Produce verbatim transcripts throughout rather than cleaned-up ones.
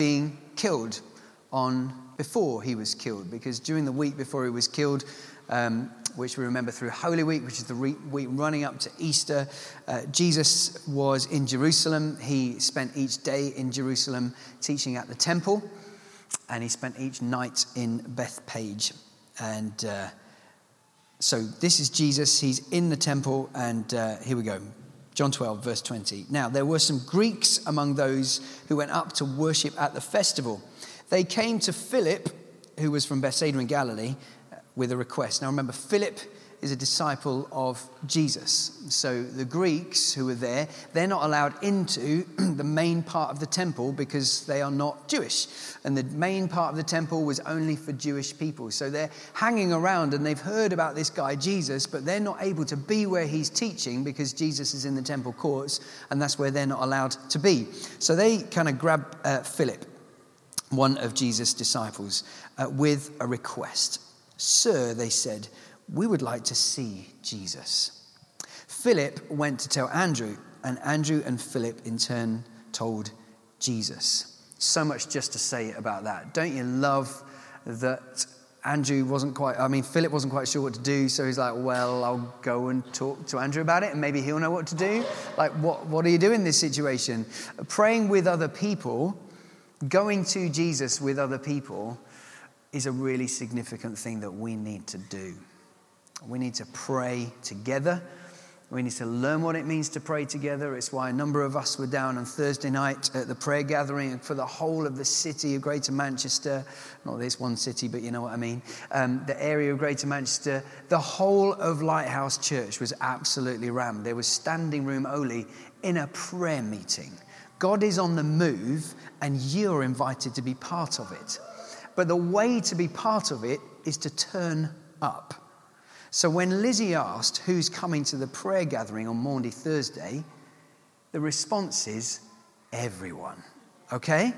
being killed on before he was killed, because during the week before he was killed, um, which we remember through Holy Week, which is the re- week running up to Easter, uh, Jesus was in Jerusalem. He spent each day in Jerusalem teaching at the temple, and he spent each night in Bethpage. And uh, so this is Jesus. He's in the temple, and uh, here we go. John twelve, verse twenty. Now, there were some Greeks among those who went up to worship at the festival. They came to Philip, who was from Bethsaida in Galilee, with a request. Now, remember, Philip is a disciple of Jesus. So the Greeks who were there, they're not allowed into the main part of the temple because they are not Jewish. And the main part of the temple was only for Jewish people. So they're hanging around and they've heard about this guy Jesus, but they're not able to be where he's teaching because Jesus is in the temple courts, and that's where they're not allowed to be. So they kind of grab uh, Philip, one of Jesus' disciples, uh, with a request. Sir, they said, we would like to see Jesus. Philip went to tell Andrew, and Andrew and Philip in turn told Jesus. So much just to say about that. Don't you love that Andrew wasn't quite, I mean, Philip wasn't quite sure what to do, so he's like, well, I'll go and talk to Andrew about it, and maybe he'll know what to do. Like, what, what do you do in this situation? Praying with other people, going to Jesus with other people, is a really significant thing that we need to do. We need to pray together. We need to learn what it means to pray together. It's why a number of us were down on Thursday night at the prayer gathering for the whole of the city of Greater Manchester. Not this one city, but you know what I mean. Um, the area of Greater Manchester. The whole of Lighthouse Church was absolutely rammed. There was standing room only in a prayer meeting. God is on the move, and you're invited to be part of it. But the way to be part of it is to turn up. So when Lizzie asked who's coming to the prayer gathering on Maundy Thursday, the response is everyone. Okay?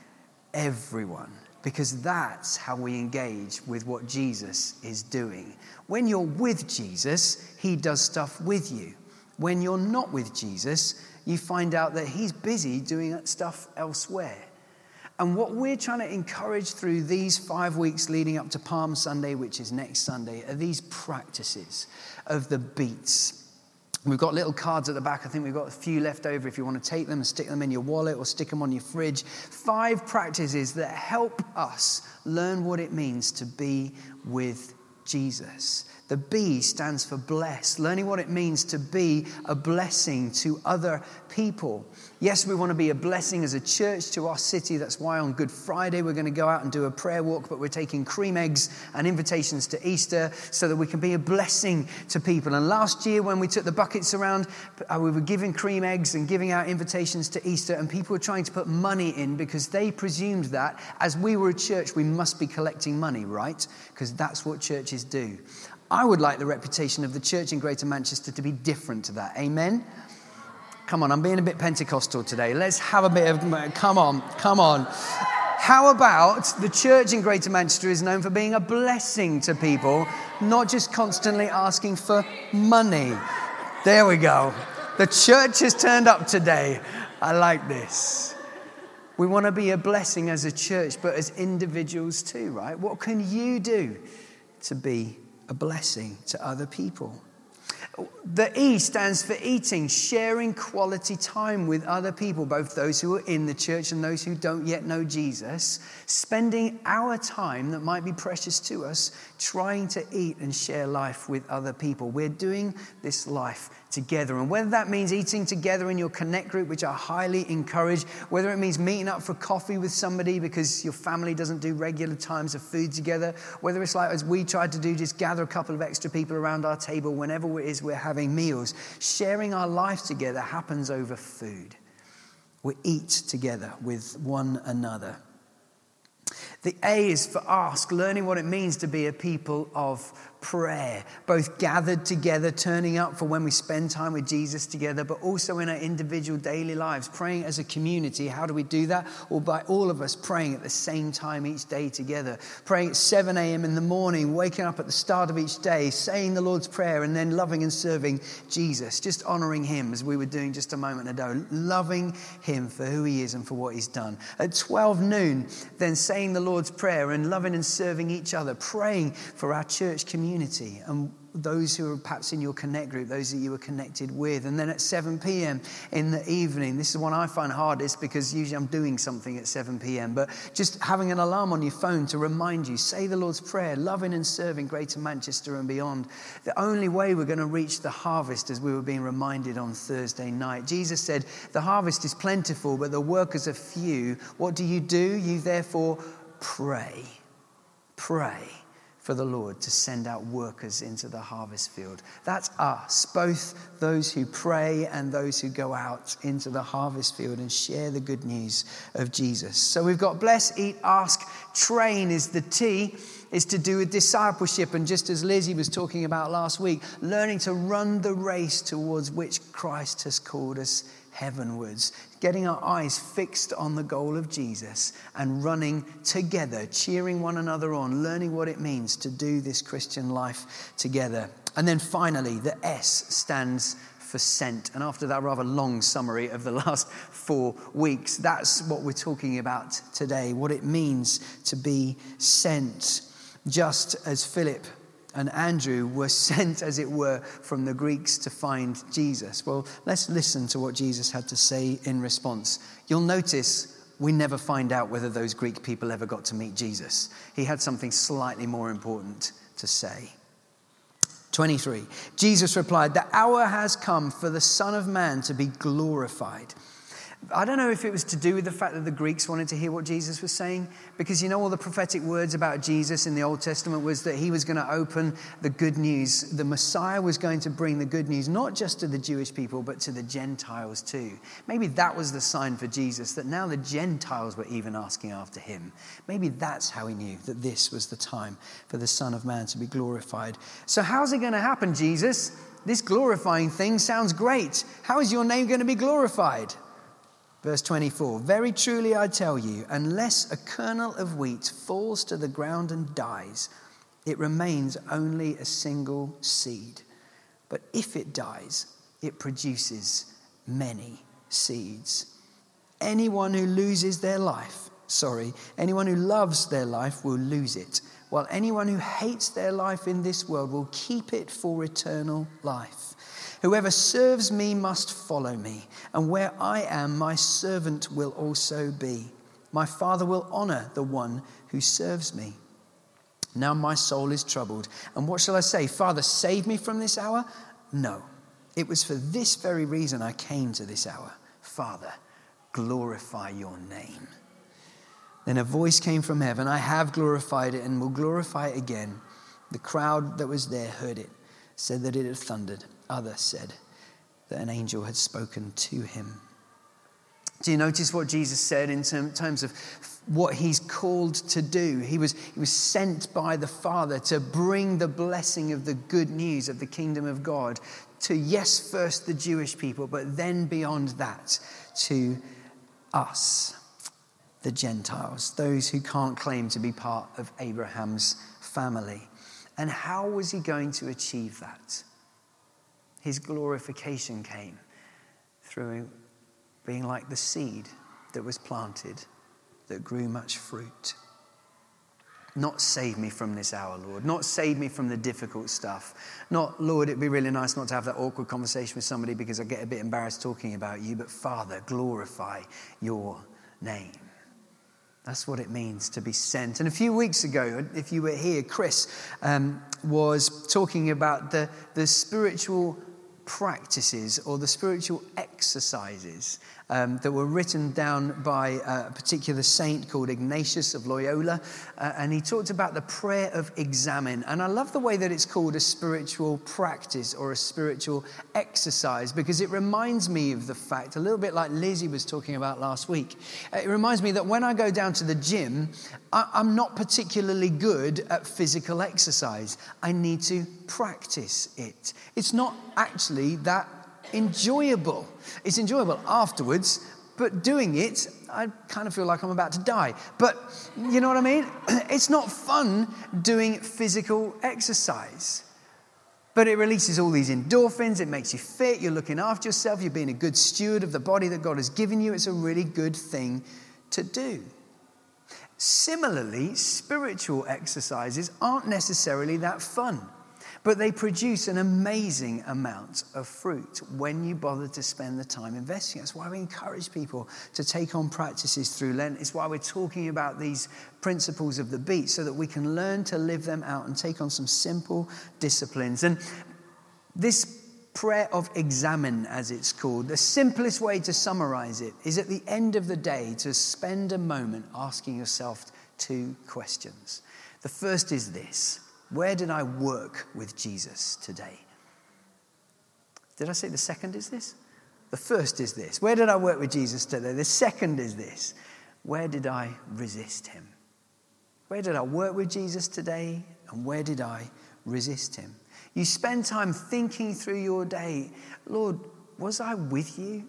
Everyone. Because that's how we engage with what Jesus is doing. When you're with Jesus, he does stuff with you. When you're not with Jesus, you find out that he's busy doing stuff elsewhere. And what we're trying to encourage through these five weeks leading up to Palm Sunday, which is next Sunday, are these practices of the beats. We've got little cards at the back. I think we've got a few left over if you want to take them and stick them in your wallet or stick them on your fridge. Five practices that help us learn what it means to be with Jesus. The B stands for bless, learning what it means to be a blessing to other people. Yes, we want to be a blessing as a church to our city. That's why on Good Friday we're going to go out and do a prayer walk, but we're taking cream eggs and invitations to Easter so that we can be a blessing to people. And last year when we took the buckets around, we were giving cream eggs and giving out invitations to Easter, and people were trying to put money in because they presumed that as we were a church, we must be collecting money, right? Because that's what churches do. I would like the reputation of the church in Greater Manchester to be different to that. Amen? Come on, I'm being a bit Pentecostal today. Let's have a bit of, come on, come on. How about the church in Greater Manchester is known for being a blessing to people, not just constantly asking for money. There we go. The church has turned up today. I like this. We want to be a blessing as a church, but as individuals too, right? What can you do to be a blessing to other people? The E stands for eating, sharing quality time with other people, both those who are in the church and those who don't yet know Jesus, spending our time that might be precious to us, trying to eat and share life with other people. We're doing this life together. And whether that means eating together in your Connect group, which I highly encourage, whether it means meeting up for coffee with somebody because your family doesn't do regular times of food together, whether it's like as we tried to do, just gather a couple of extra people around our table whenever it is we're having meals, sharing our life together happens over food. We eat together with one another. The A is for ask, learning what it means to be a people of prayer, both gathered together, turning up for when we spend time with Jesus together, but also in our individual daily lives, praying as a community. How do we do that? Or by all of us praying at the same time each day together, praying at seven a.m. in the morning, waking up at the start of each day, saying the Lord's Prayer, and then loving and serving Jesus, just honoring him as we were doing just a moment ago, loving him for who he is and for what he's done. At twelve noon, then saying the Lord's Prayer and loving and serving each other, praying for our church community and those who are perhaps in your connect group, those that you were connected with. And then at seven p.m. in the evening, this is one I find hardest because usually I'm doing something at seven p.m. But just having an alarm on your phone to remind you, say the Lord's Prayer, loving and serving Greater Manchester and beyond. The only way we're going to reach the harvest, as we were being reminded on Thursday night. Jesus said, the harvest is plentiful, but the workers are few. What do you do? You therefore pray. Pray for the Lord to send out workers into the harvest field. That's us, both those who pray and those who go out into the harvest field and share the good news of Jesus. So we've got bless, eat, ask, train is the T, is to do with discipleship. And just as Lizzie was talking about last week, learning to run the race towards which Christ has called us heavenwards, getting our eyes fixed on the goal of Jesus and running together, cheering one another on, learning what it means to do this Christian life together. And then finally, the S stands for sent. And after that rather long summary of the last four weeks, that's what we're talking about today, what it means to be sent. Just as Philip and Andrew were sent, as it were, from the Greeks to find Jesus. Well, let's listen to what Jesus had to say in response. You'll notice we never find out whether those Greek people ever got to meet Jesus. He had something slightly more important to say. twenty-three, Jesus replied, the hour has come for the Son of Man to be glorified. I don't know if it was to do with the fact that the Greeks wanted to hear what Jesus was saying, because you know all the prophetic words about Jesus in the Old Testament was that he was going to open the good news. The Messiah was going to bring the good news, not just to the Jewish people, but to the Gentiles too. Maybe that was the sign for Jesus, that now the Gentiles were even asking after him. Maybe that's how he knew that this was the time for the Son of Man to be glorified. So how's it going to happen, Jesus? This glorifying thing sounds great. How is your name going to be glorified? Verse twenty-four, very truly I tell you, unless a kernel of wheat falls to the ground and dies, it remains only a single seed. But if it dies, it produces many seeds. Anyone who loses their life, sorry, anyone who loves their life will lose it, while anyone who hates their life in this world will keep it for eternal life. Whoever serves me must follow me, and where I am, my servant will also be. My Father will honor the one who serves me. Now my soul is troubled. And what shall I say? Father, save me from this hour? No, it was for this very reason I came to this hour. Father, glorify your name. Then a voice came from heaven. I have glorified it and will glorify it again. The crowd that was there heard it, said that it had thundered. Others said that an angel had spoken to him. Do you notice what Jesus said in terms of what he's called to do? He was, he was sent by the Father to bring the blessing of the good news of the kingdom of God to, yes, first the Jewish people, but then beyond that to us, the Gentiles, those who can't claim to be part of Abraham's family. And how was he going to achieve that? His glorification came through being like the seed that was planted, that grew much fruit. Not save me from this hour, Lord. Not save me from the difficult stuff. Not, Lord, it'd be really nice not to have that awkward conversation with somebody because I get a bit embarrassed talking about you. But Father, glorify your name. That's what it means to be sent. And a few weeks ago, if you were here, Chris um, was talking about the, the spiritual practices or the spiritual exercises um, that were written down by a particular saint called Ignatius of Loyola. Uh, and he talked about the prayer of examine. And I love the way that it's called a spiritual practice or a spiritual exercise, because it reminds me of the fact, a little bit like Lizzie was talking about last week, it reminds me that when I go down to the gym, I, I'm not particularly good at physical exercise. I need to practice it. It's not actually that enjoyable. It's enjoyable afterwards, but doing it, I kind of feel like I'm about to die. But you know what I mean? It's not fun doing physical exercise. But it releases all these endorphins. It makes you fit. You're looking after yourself. You're being a good steward of the body that God has given you. It's a really good thing to do. Similarly, spiritual exercises aren't necessarily that fun, but they produce an amazing amount of fruit when you bother to spend the time investing. That's why we encourage people to take on practices through Lent. It's why we're talking about these principles of the beat, so that we can learn to live them out and take on some simple disciplines. And this prayer of examine, as it's called, the simplest way to summarize it is at the end of the day to spend a moment asking yourself two questions. The first is this: where did I work with Jesus today? Did I say the second is this? The first is this: where did I work with Jesus today? The second is this: where did I resist him? Where did I work with Jesus today, and where did I resist him? You spend time thinking through your day. Lord, was I with you?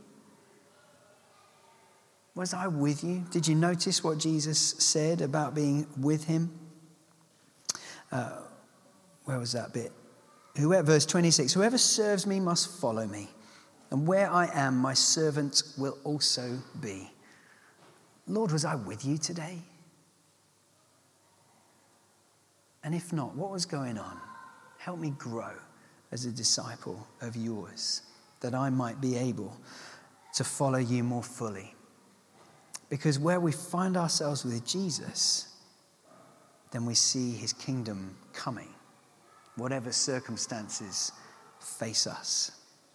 Was I with you? Did you notice what Jesus said about being with him? Uh, where was that bit? Whoever, verse twenty-six, whoever serves me must follow me, and where I am, my servant will also be. Lord, was I with you today? And if not, what was going on? Help me grow as a disciple of yours, that I might be able to follow you more fully. Because where we find ourselves with Jesus, then we see his kingdom coming, whatever circumstances face us.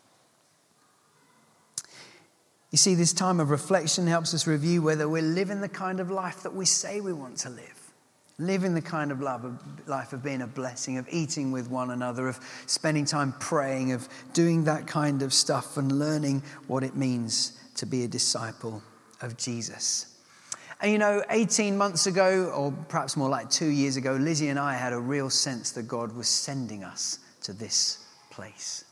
You see, this time of reflection helps us review whether we're living the kind of life that we say we want to live. Living the kind of love of life of being a blessing, of eating with one another, of spending time praying, of doing that kind of stuff and learning what it means to be a disciple of Jesus. And you know, eighteen months ago, or perhaps more like two years ago, Lizzie and I had a real sense that God was sending us to this place.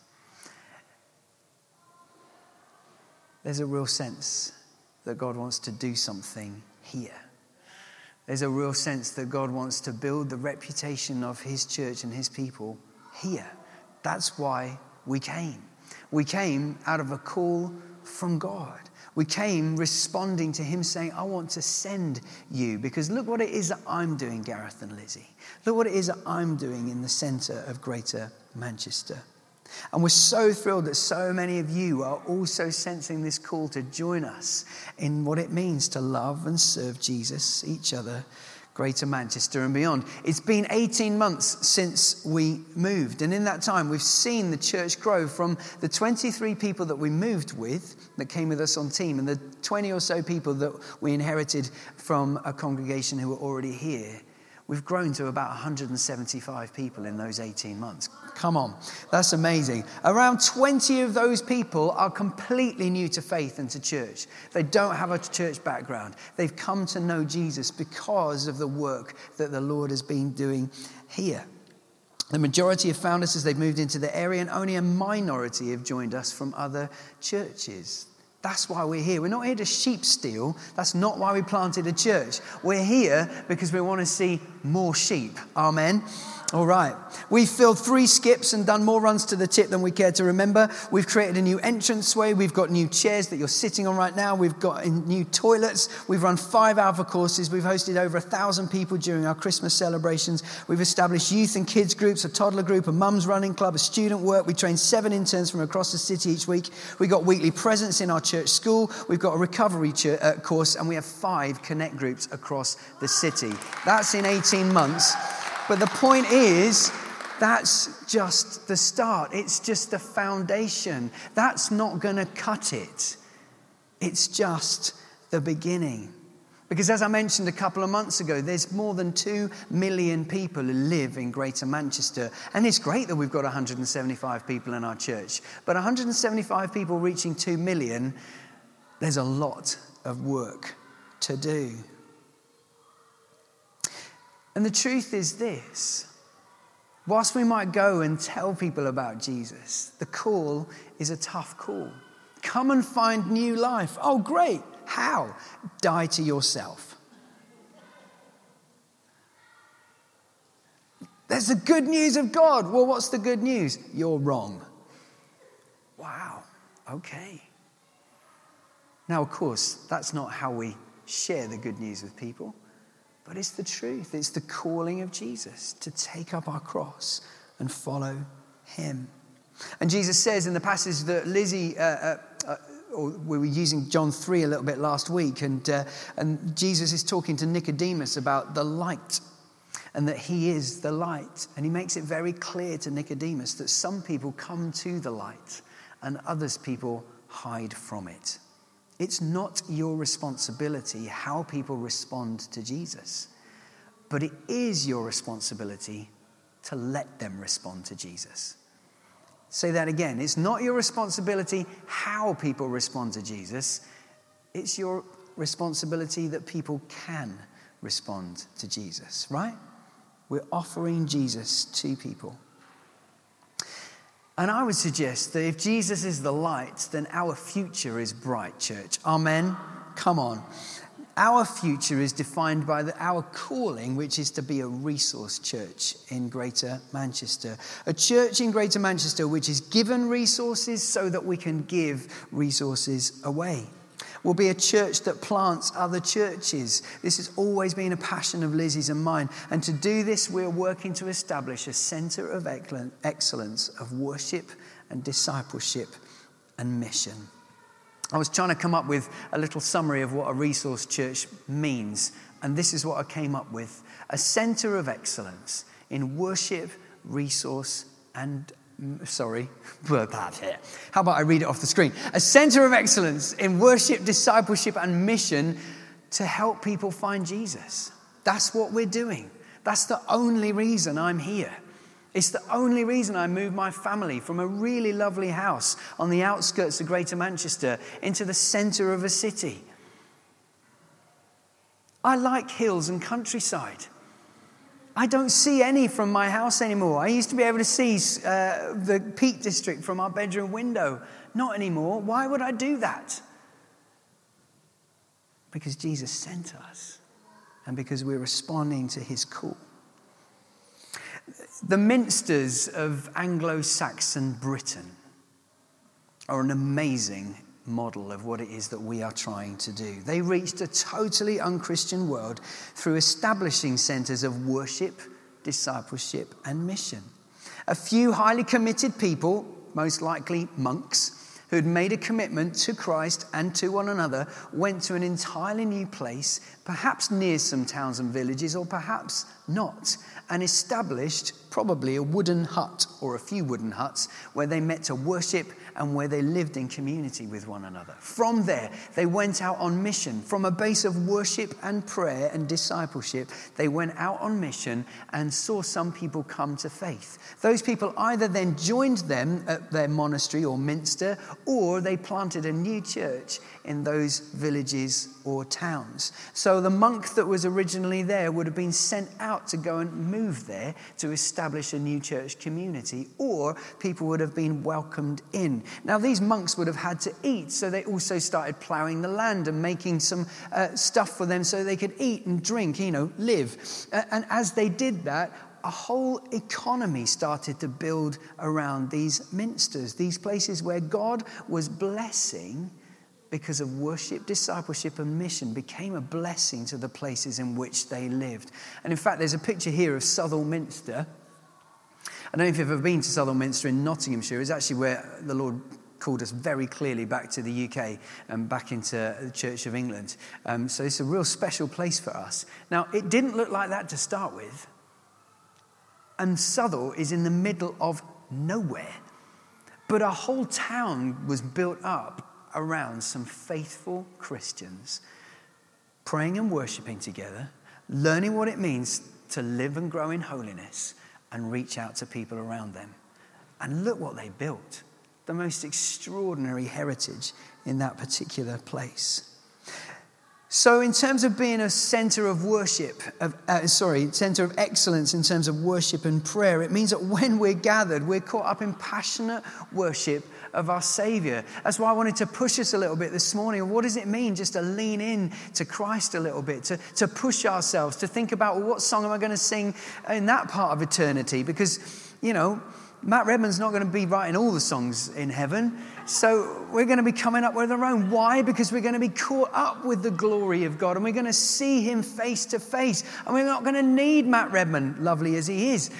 There's a real sense that God wants to do something here. There's a real sense that God wants to build the reputation of his church and his people here. That's why we came. We came out of a call from God. We came responding to him saying, I want to send you, because look what it is that I'm doing, Gareth and Lizzie. Look what it is that I'm doing in the centre of Greater Manchester. And we're so thrilled that so many of you are also sensing this call to join us in what it means to love and serve Jesus, each other, Greater Manchester and beyond. It's been eighteen months since we moved. And in that time, we've seen the church grow from the twenty-three people that we moved with, that came with us on team, and the twenty or so people that we inherited from a congregation who were already here. We've grown to about one hundred seventy-five people in those eighteen months. Come on, that's amazing. Around twenty of those people are completely new to faith and to church. They don't have a church background. They've come to know Jesus because of the work that the Lord has been doing here. The majority have found us as they've moved into the area, and only a minority have joined us from other churches. That's why we're here. We're not here to sheep steal. That's not why we planted a church. We're here because we want to see more sheep. Amen. All right. We've filled three skips and done more runs to the tip than we care to remember. We've created a new entranceway. We've got new chairs that you're sitting on right now. We've got new toilets. We've run five Alpha courses. We've hosted over a thousand people during our Christmas celebrations. We've established youth and kids groups, a toddler group, a mum's running club, a student work. We train seven interns from across the city each week. We've got weekly presence in our church school. We've got a recovery ch- uh, course, and we have five connect groups across the city. That's in eighteen months. But the point is That's just the start. It's just the foundation. That's not going to cut it. It's just the beginning. Because as I mentioned a couple of months ago, there's more than two million people who live in Greater Manchester. And it's great that we've got one hundred seventy-five people in our church. But one hundred seventy-five people reaching two million, there's a lot of work to do. And the truth is this. Whilst we might go and tell people about Jesus, the call is a tough call. Come and find new life. Oh, great. How? Die to yourself. There's the good news of God. Well, what's the good news? You're wrong. Wow. Okay. Now, of course, that's not how we share the good news with people, but it's the truth. It's the calling of Jesus to take up our cross and follow him. And Jesus says in the passage that Lizzie, uh, uh, uh, or we were using John three a little bit last week, and uh, and Jesus is talking to Nicodemus about the light, and that he is the light. And he makes it very clear to Nicodemus that some people come to the light and others people hide from it. It's not your responsibility how people respond to Jesus, but it is your responsibility to let them respond to Jesus. Say that again. It's not your responsibility how people respond to Jesus. It's your responsibility that people can respond to Jesus, right? We're offering Jesus to people. And I would suggest that if Jesus is the light, then our future is bright, church. Amen? Come on. Our future is defined by the, our calling, which is to be a resource church in Greater Manchester. A church in Greater Manchester which is given resources so that we can give resources away. We'll be a church that plants other churches. This has always been a passion of Lizzie's and mine. And to do this, we're working to establish a centre of excellence of worship and discipleship and mission. I was trying to come up with a little summary of what a resource church means. And this is what I came up with. A centre of excellence in worship, resource, and Sorry, how about I read it off the screen? A centre of excellence in worship, discipleship, and mission to help people find Jesus. That's what we're doing. That's the only reason I'm here. It's the only reason I moved my family from a really lovely house on the outskirts of Greater Manchester into the centre of a city. I like hills and countryside. I don't see any from my house anymore. I used to be able to see uh, the Peak District from our bedroom window. Not anymore. Why would I do that? Because Jesus sent us and because we're responding to his call. The minsters of Anglo-Saxon Britain are an amazing model of what it is that we are trying to do. They reached a totally unchristian world through establishing centres of worship, discipleship, and mission. A few highly committed people, most likely monks, who had made a commitment to Christ and to one another, went to an entirely new place, perhaps near some towns and villages, or perhaps not, and established probably a wooden hut or a few wooden huts where they met to worship and where they lived in community with one another. From there, they went out on mission. From a base of worship and prayer and discipleship, they went out on mission and saw some people come to faith. Those people either then joined them at their monastery or minster, or they planted a new church in those villages or towns. So the monk that was originally there would have been sent out to go and move there to establish a new church community, or people would have been welcomed in. Now these monks would have had to eat, so they also started ploughing the land and making some uh, stuff for them so they could eat and drink, you know, live. Uh, and as they did that, a whole economy started to build around these minsters, these places where God was blessing because of worship, discipleship, and mission, became a blessing to the places in which they lived. And in fact, there's a picture here of Southall Minster. I don't know if you've ever been to Southall Minster in Nottinghamshire. It's actually where the Lord called us very clearly back to the U K and back into the Church of England. Um, so it's a real special place for us. Now, it didn't look like that to start with. And Southall is in the middle of nowhere. But a whole town was built up around some faithful Christians praying and worshiping together, learning what it means to live and grow in holiness and reach out to people around them. And look what they built. The most extraordinary heritage in that particular place. So in terms of being a center of worship, of, uh, sorry, center of excellence in terms of worship and prayer, it means that when we're gathered, we're caught up in passionate worship of our Savior. That's why I wanted to push us a little bit this morning. What does it mean just to lean in to Christ a little bit, to, to push ourselves, to think about, well, what song am I going to sing in that part of eternity? Because, you know, Matt Redman's not going to be writing all the songs in heaven. So we're going to be coming up with our own. Why? Because we're going to be caught up with the glory of God and we're going to see him face to face. And we're not going to need Matt Redman, lovely as he is,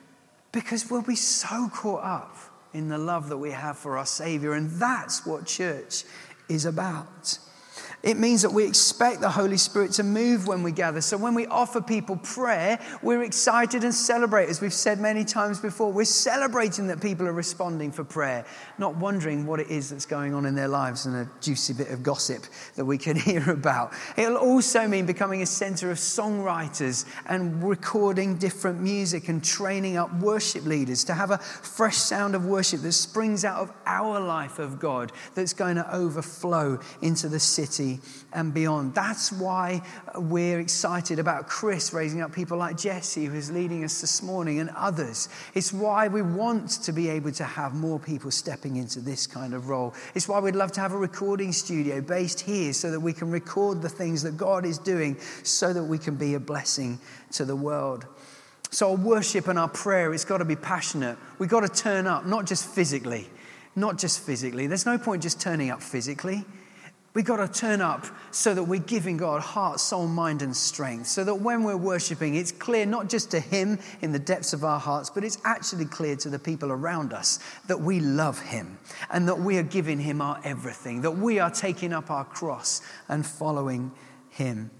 because we'll be so caught up in the love that we have for our Savior. And that's what church is about. It means that we expect the Holy Spirit to move when we gather. So when we offer people prayer, we're excited and celebrate. As we've said many times before, we're celebrating that people are responding for prayer, not wondering what it is that's going on in their lives and a juicy bit of gossip that we can hear about. It'll also mean becoming a center of songwriters and recording different music and training up worship leaders to have a fresh sound of worship that springs out of our life of God that's going to overflow into the city and beyond. That's why we're excited about Chris raising up people like Jesse, who's leading us this morning, and others. It's why we want to be able to have more people stepping into this kind of role. It's why we'd love to have a recording studio based here so that we can record the things that God is doing so that we can be a blessing to the world. So our worship and our prayer, it's got to be passionate. We've got to turn up, not just physically. Not just physically. There's no point just turning up physically. We've got to turn up so that we're giving God heart, soul, mind, and strength. So that when we're worshiping, it's clear not just to him in the depths of our hearts, but it's actually clear to the people around us that we love him and that we are giving him our everything, that we are taking up our cross and following him.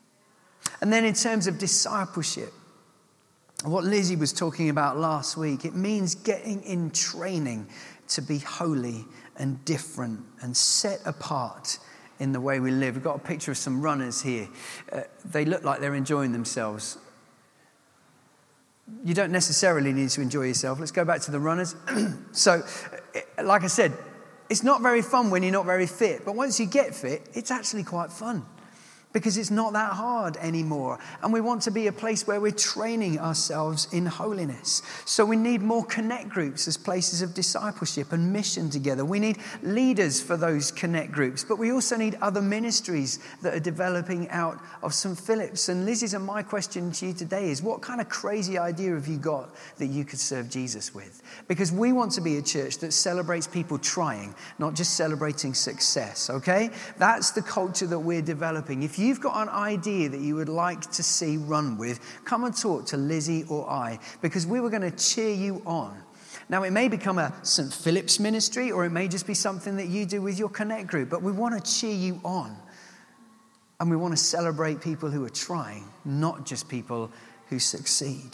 And then in terms of discipleship, what Lizzie was talking about last week, it means getting in training to be holy and different and set apart in the way we live. We've got a picture of some runners here. Uh, they look like they're enjoying themselves. You don't necessarily need to enjoy yourself. Let's go back to the runners. So, like I said, it's not very fun when you're not very fit. But once you get fit, it's actually quite fun. Because it's not that hard anymore. And we want to be a place where we're training ourselves in holiness. So we need more connect groups as places of discipleship and mission together. We need leaders for those connect groups. But we also need other ministries that are developing out of Saint Philip's. And Lizzie's and my question to you today is, what kind of crazy idea have you got that you could serve Jesus with? Because we want to be a church that celebrates people trying, not just celebrating success, okay? That's the culture that we're developing. If you've got an idea that you would like to see run with, come and talk to Lizzie or I, because we were going to cheer you on. Now, it may become a Saint Philip's ministry, or it may just be something that you do with your connect group, but we want to cheer you on. And we want to celebrate people who are trying, not just people who succeed.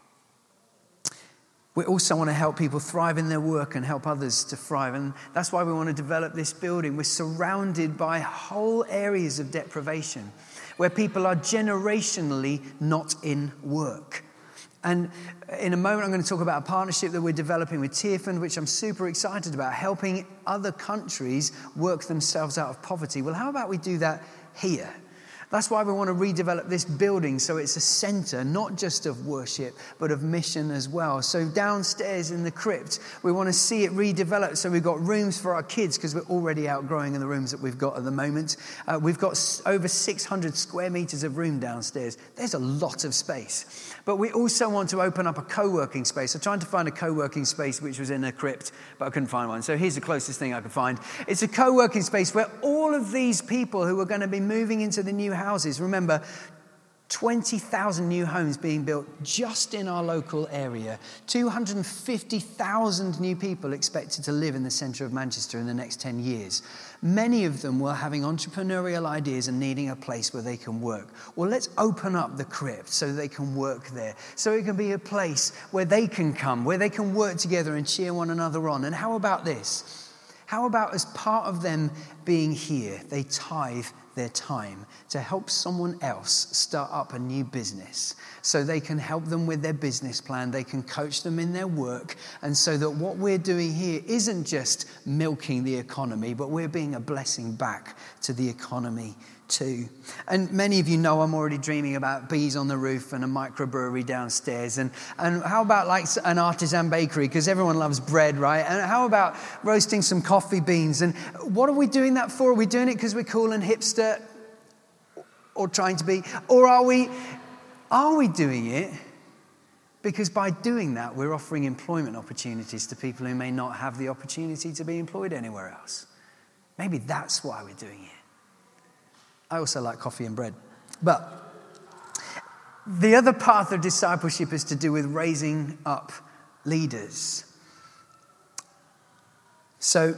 We also want to help people thrive in their work and help others to thrive. And that's why we want to develop this building. We're surrounded by whole areas of deprivation where people are generationally not in work. And in a moment, I'm going to talk about a partnership that we're developing with Tearfund, which I'm super excited about, helping other countries work themselves out of poverty. Well, how about we do that here? That's why we want to redevelop this building so it's a center, not just of worship, but of mission as well. So downstairs in the crypt, we want to see it redeveloped. So we've got rooms for our kids because we're already outgrowing in the rooms that we've got at the moment. Uh, we've got over six hundred square meters of room downstairs. There's a lot of space. But we also want to open up a co-working space. I'm trying to find a co-working space which was in a crypt, but I couldn't find one. So here's the closest thing I could find. It's a co-working space where all of these people who are going to be moving into the new houses, remember, twenty thousand new homes being built just in our local area. two hundred fifty thousand new people expected to live in the centre of Manchester in the next ten years. Many of them were having entrepreneurial ideas and needing a place where they can work. Well, let's open up the crypt so they can work there. So it can be a place where they can come, where they can work together and cheer one another on. And how about this? How about as part of them being here, they tithe their time to help someone else start up a new business so they can help them with their business plan, they can coach them in their work, and so that what we're doing here isn't just milking the economy, but we're being a blessing back to the economy too. And many of you know I'm already dreaming about bees on the roof and a microbrewery downstairs. And, and how about like an artisan bakery, because everyone loves bread, right? And how about roasting some coffee beans? And what are we doing that for? Are we doing it because we're cool and hipster or trying to be? Or are we, are we doing it because by doing that, we're offering employment opportunities to people who may not have the opportunity to be employed anywhere else? Maybe that's why we're doing it. I also like coffee and bread. But the other path of discipleship is to do with raising up leaders. So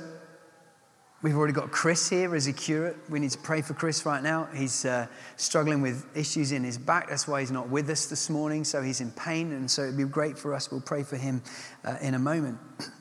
we've already got Chris here as a curate. We need to pray for Chris right now. He's uh, struggling with issues in his back. That's why he's not with us this morning. So he's in pain. And so it'd be great for us. We'll pray for him uh, in a moment.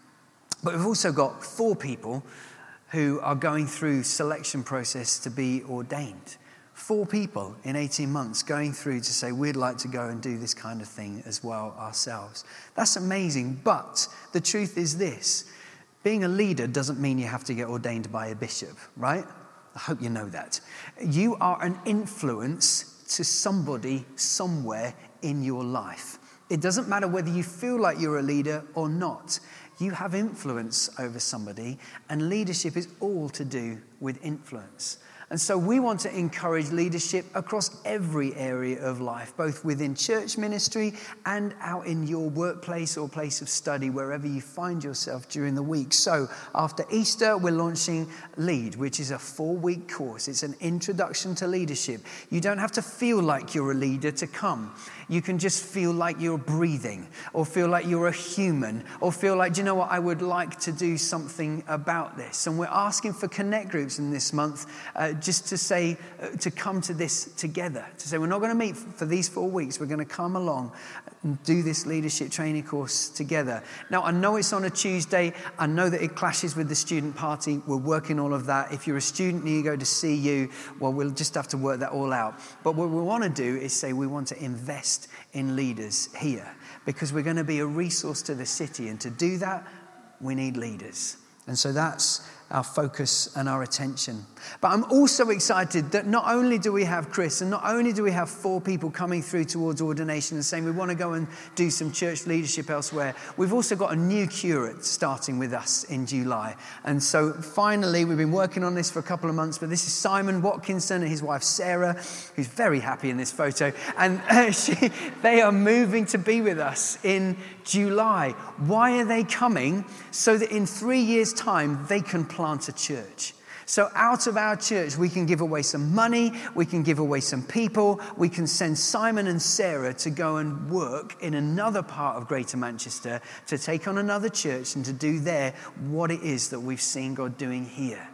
But we've also got four people who are going through selection process to be ordained. Four people in eighteen months going through to say, we'd like to go and do this kind of thing as well ourselves. That's amazing, but the truth is this. Being a leader doesn't mean you have to get ordained by a bishop, right? I hope you know that. You are an influence to somebody somewhere in your life. It doesn't matter whether you feel like you're a leader or not. You have influence over somebody, and leadership is all to do with influence. And so we want to encourage leadership across every area of life, both within church ministry and out in your workplace or place of study, wherever you find yourself during the week. So after Easter, we're launching Lead, which is a four-week course. It's an introduction to leadership. You don't have to feel like you're a leader to come. You can just feel like you're breathing, or feel like you're a human, or feel like, do you know what, I would like to do something about this. And we're asking for connect groups in this month, uh, just to say, uh, to come to this together. To say, we're not going to meet for these four weeks. We're going to come along and do this leadership training course together. Now, I know it's on a Tuesday. I know that it clashes with the student party. We're working all of that. If you're a student and you go to C U, well, we'll just have to work that all out. But what we want to do is say we want to invest in leaders here, because we're going to be a resource to the city, and to do that we need leaders. And so that's our focus and our attention. But I'm also excited that not only do we have Chris, and not only do we have four people coming through towards ordination and saying we want to go and do some church leadership elsewhere, we've also got a new curate starting with us in July. And so finally, we've been working on this for a couple of months, but this is Simon Watkinson and his wife Sarah, who's very happy in this photo. And uh, she, they are moving to be with us in July. Why are they coming? So that in three years' time, they can plant a church. So out of our church, we can give away some money, we can give away some people, we can send Simon and Sarah to go and work in another part of Greater Manchester, to take on another church and to do there what it is that we've seen God doing here.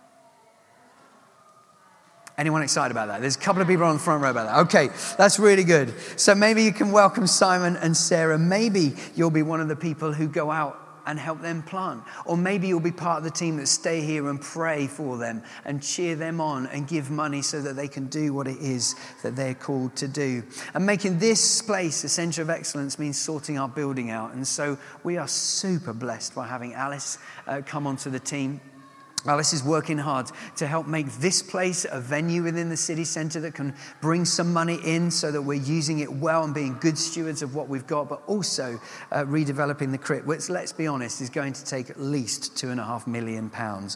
Anyone excited about that? There's a couple of people on the front row about that. Okay, that's really good. So maybe you can welcome Simon and Sarah. Maybe you'll be one of the people who go out and help them plant. Or maybe you'll be part of the team that stay here and pray for them and cheer them on and give money so that they can do what it is that they're called to do. And making this place a centre of excellence means sorting our building out. And so we are super blessed by having Alice uh, come onto the team. Alice is working hard to help make this place a venue within the city centre that can bring some money in so that we're using it well and being good stewards of what we've got, but also uh, redeveloping the crypt, which, let's be honest, is going to take at least two and a half million pounds.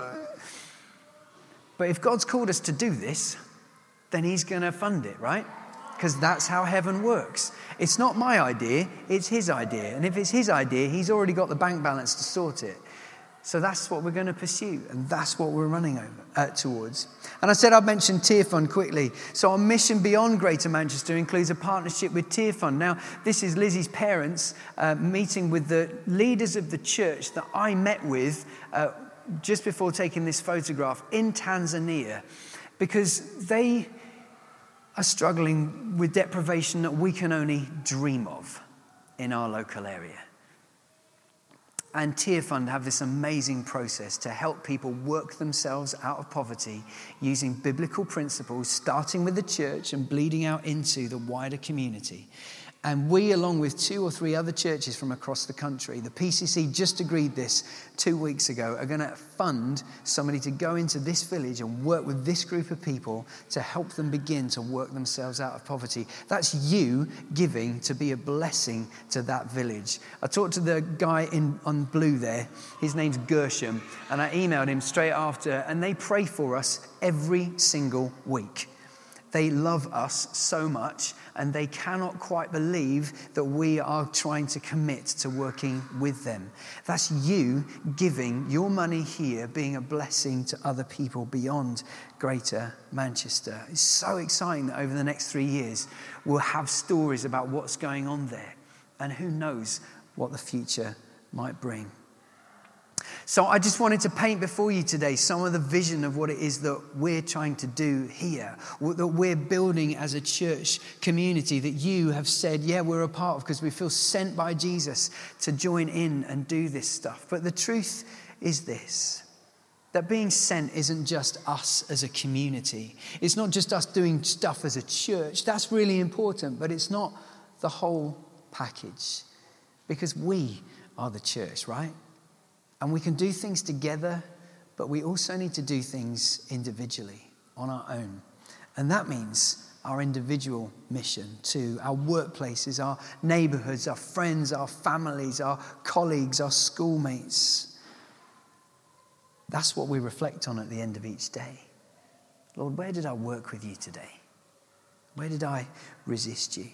But if God's called us to do this, then he's going to fund it, right? Because that's how heaven works. It's not my idea, it's his idea. And if it's his idea, he's already got the bank balance to sort it. So that's what we're going to pursue, and that's what we're running over, uh, towards. And I said I'd mention Tear Fund quickly. So our mission beyond Greater Manchester includes a partnership with Tear Fund. Now, this is Lizzie's parents uh, meeting with the leaders of the church that I met with uh, just before taking this photograph in Tanzania, because they are struggling with deprivation that we can only dream of in our local area. And Tear Fund have this amazing process to help people work themselves out of poverty using biblical principles, starting with the church and bleeding out into the wider community. And we, along with two or three other churches from across the country, the P C C just agreed this two weeks ago, are going to fund somebody to go into this village and work with this group of people to help them begin to work themselves out of poverty. That's you giving to be a blessing to that village. I talked to the guy in on blue there. His name's Gershom, and I emailed him straight after, and they pray for us every single week. They love us so much, and they cannot quite believe that we are trying to commit to working with them. That's you giving your money here, being a blessing to other people beyond Greater Manchester. It's so exciting that over the next three years, we'll have stories about what's going on there, and who knows what the future might bring. So I just wanted to paint before you today some of the vision of what it is that we're trying to do here, that we're building as a church community that you have said, yeah, we're a part of, because we feel sent by Jesus to join in and do this stuff. But the truth is this, that being sent isn't just us as a community. It's not just us doing stuff as a church. That's really important, but it's not the whole package, because we are the church, right? And we can do things together, but we also need to do things individually on our own. And that means our individual mission to our workplaces, our neighborhoods, our friends, our families, our colleagues, our schoolmates. That's what we reflect on at the end of each day. Lord, where did I work with you today? Where did I resist you?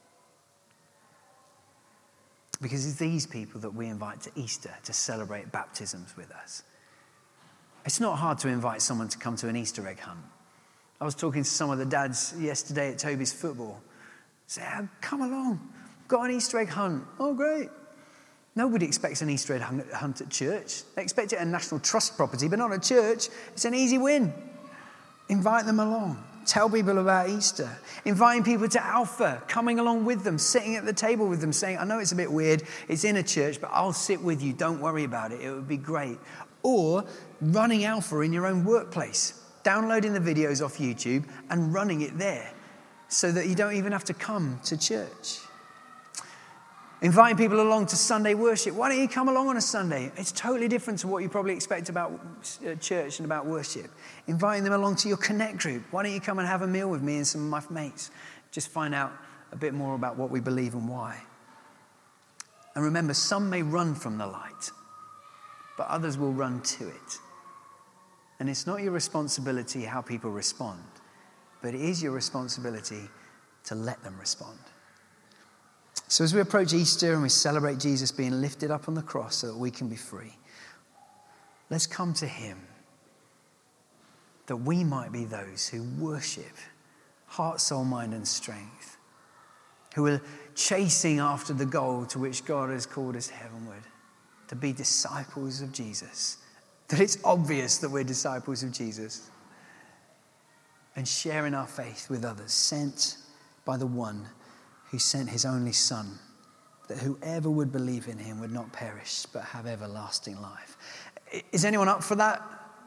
Because it's these people that we invite to Easter to celebrate baptisms with us. It's not hard to invite someone to come to an Easter egg hunt. I was talking to some of the dads yesterday at Toby's football. Say, oh, come along, got an Easter egg hunt. Oh, great. Nobody expects an Easter egg hunt at church. They expect it at a National Trust property, but not at church. It's an easy win. Invite them along. Tell people about Easter. Inviting people to Alpha, coming along with them, sitting at the table with them, saying, I know it's a bit weird, it's in a church, but I'll sit with you, don't worry about it, it would be great. Or running Alpha in your own workplace, downloading the videos off YouTube and running it there so that you don't even have to come to church. Inviting people along to Sunday worship. Why don't you come along on a Sunday? It's totally different to what you probably expect about church and about worship. Inviting them along to your Connect group. Why don't you come and have a meal with me and some of my mates? Just find out a bit more about what we believe and why. And remember, some may run from the light, but others will run to it. And it's not your responsibility how people respond, but it is your responsibility to let them respond. So as we approach Easter and we celebrate Jesus being lifted up on the cross so that we can be free, let's come to him that we might be those who worship heart, soul, mind, and strength, who are chasing after the goal to which God has called us heavenward, to be disciples of Jesus, that it's obvious that we're disciples of Jesus, and sharing our faith with others, sent by the one who sent his only Son, that whoever would believe in him would not perish, but have everlasting life. Is anyone up for that?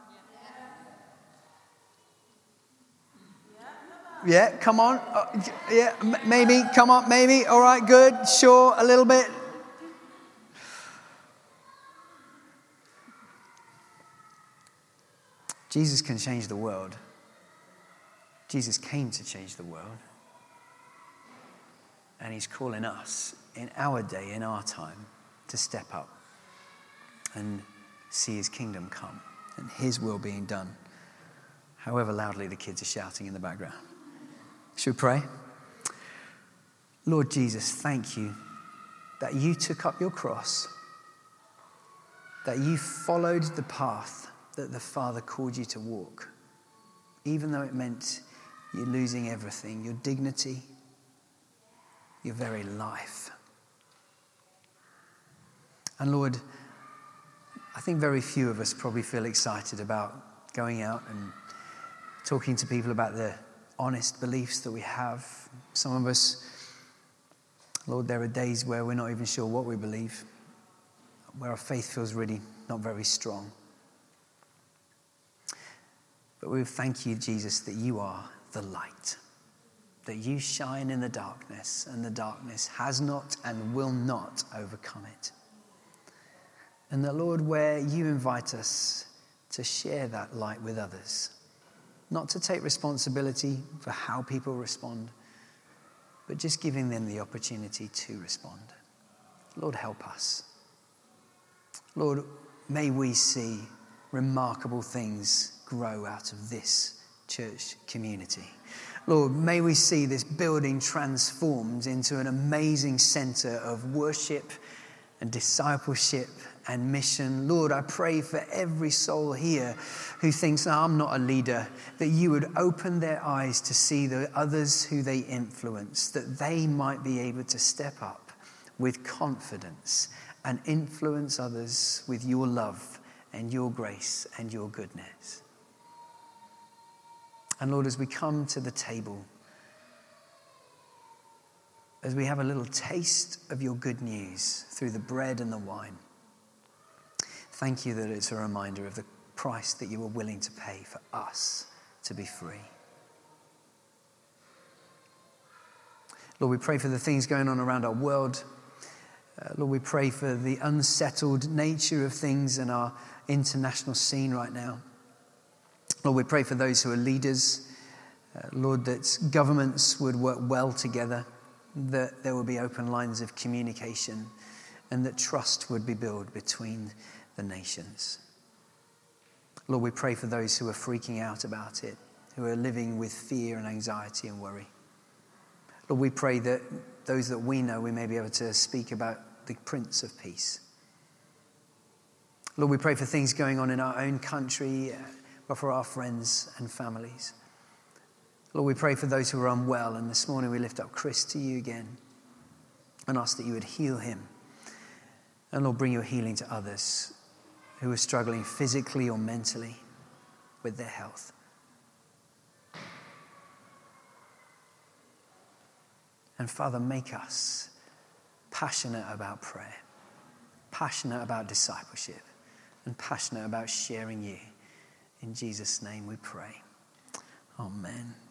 Yeah, come on. Uh, yeah, m- maybe. Come on, maybe. All right, good. Sure, a little bit. Jesus can change the world. Jesus came to change the world. And he's calling us in our day, in our time, to step up and see his kingdom come and his will being done, however loudly the kids are shouting in the background. Should we pray? Lord Jesus, thank you that you took up your cross, that you followed the path that the Father called you to walk, even though it meant you losing everything, your dignity, your very life. And Lord, I think very few of us probably feel excited about going out and talking to people about the honest beliefs that we have. Some of us, Lord, there are days where we're not even sure what we believe, where our faith feels really not very strong. But we thank you, Jesus, that you are the light, that you shine in the darkness, and the darkness has not and will not overcome it. And that, Lord, where you invite us to share that light with others, not to take responsibility for how people respond, but just giving them the opportunity to respond. Lord, help us. Lord, may we see remarkable things grow out of this church community. Lord, may we see this building transformed into an amazing center of worship and discipleship and mission. Lord, I pray for every soul here who thinks, oh, I'm not a leader, that you would open their eyes to see the others who they influence, that they might be able to step up with confidence and influence others with your love and your grace and your goodness. And Lord, as we come to the table, as we have a little taste of your good news through the bread and the wine, thank you that it's a reminder of the price that you were willing to pay for us to be free. Lord, we pray for the things going on around our world. Uh, Lord, we pray for the unsettled nature of things in our international scene right now. Lord, we pray for those who are leaders. Uh, Lord, that governments would work well together, that there would be open lines of communication, and that trust would be built between the nations. Lord, we pray for those who are freaking out about it, who are living with fear and anxiety and worry. Lord, we pray that those that we know, we may be able to speak about the Prince of Peace. Lord, we pray for things going on in our own country, but for our friends and families. Lord, we pray for those who are unwell, and this morning we lift up Chris to you again and ask that you would heal him. And Lord, bring your healing to others who are struggling physically or mentally with their health. And Father, make us passionate about prayer, passionate about discipleship, and passionate about sharing you. In Jesus' name we pray. Amen.